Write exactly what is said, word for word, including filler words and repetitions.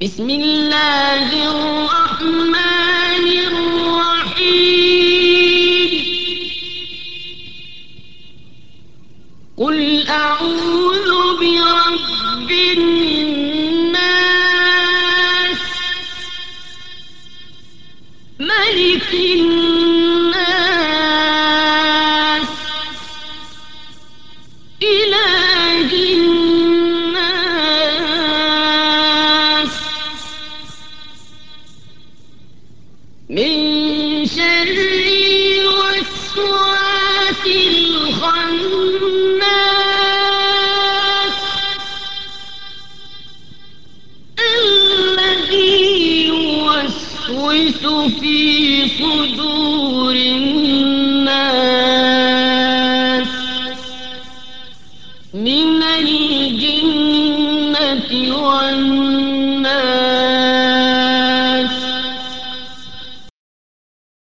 بسم الله الرحمن الرحيم. قل أعوذ برب الناس، ملك الناس، إله الناس، من شر الوسواس الخناس الذي يوسوس في صدور الناس من الجنة والناس.